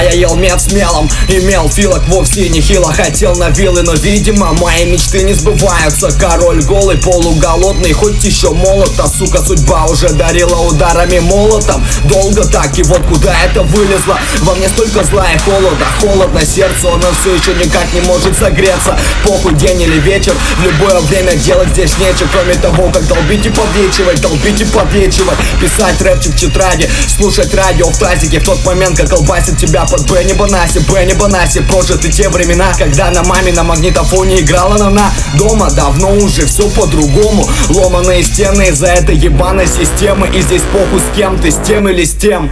я ел мед с мелом, имел филок вовсе не хило. Хотел на виллы, но видимо мои мечты не сбываются. Король голый, полуголодный, хоть еще молод, а сука судьба уже дарила ударами молотом. Долго так, и вот куда это вылезло. Во мне столько зла и холода, холодно сердце, но все еще никак не может согреться. Похуй день или вечер, в любое время делать здесь нечего, кроме того, как долбить и подлечивать, долбить и подлечивать. Писать рэпчик в тетради, слушать радио в тазике в тот момент, как колбасит тебя под Бенни Банаси. Бенни Банаси, прожиты те времена, когда на маме на магнитофоне играла на дома. Давно уже все по-другому, ломаные стены из-за этой ебаной системы. И здесь похуй с кем ты, с тем или с тем.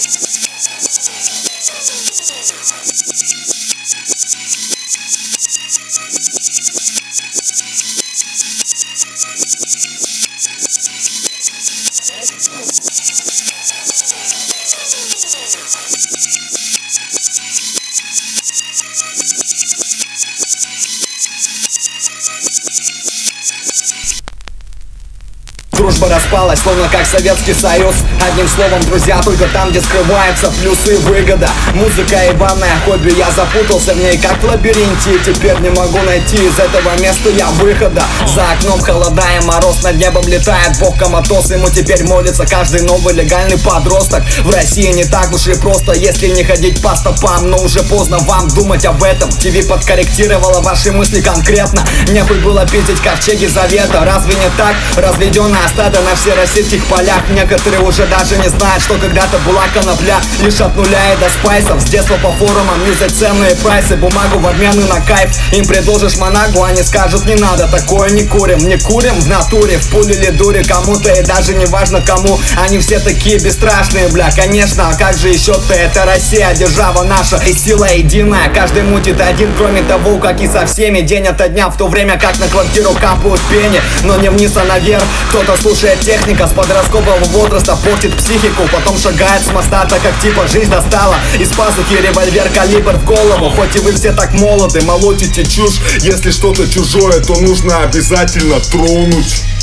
Дружба распалась, словно как Советский Союз. Одним словом, друзья, только там, где скрываются плюсы и выгода. Музыка ебаная хобби, я запутался в ней как в лабиринте. Теперь не могу найти из этого места я выхода. За окном холода и мороз, над небом летает бог коматоз. Ему теперь молится каждый новый легальный подросток. В России не так уж и просто, если не ходить по стопам. Но уже поздно вам думать об этом. ТВ подкорректировала ваши мысли конкретно. Нехуй было пиздить ковчеги завета. Разве не так? Разведенная стадо на всероссийских полях. Некоторые уже даже не знают, что когда-то была конопля. Лишь от нуля и до спайсов. С детства по форумам юзать ценные прайсы. Бумагу в обмен и на кайф. Им предложишь манагу, они скажут не надо. Такое не курим, не курим в натуре. В пуле или дуре кому-то и даже не важно кому. Они все такие бесстрашные, бля, конечно. А как же еще-то, это Россия, держава наша и сила единая. Каждый мутит один, кроме того, как и со всеми. День ото дня, в то время как на квартиру капают пени. Но не вниз, а наверх. Кто-то слушает техника с подросткового возраста, портит психику. Потом шагает с моста, так как типа жизнь достала. Из пазухи револьвер калибр в голову. Хоть и вы все так молоды, молотите чушь. Если что-то чужое, то нужно обязательно тронуть.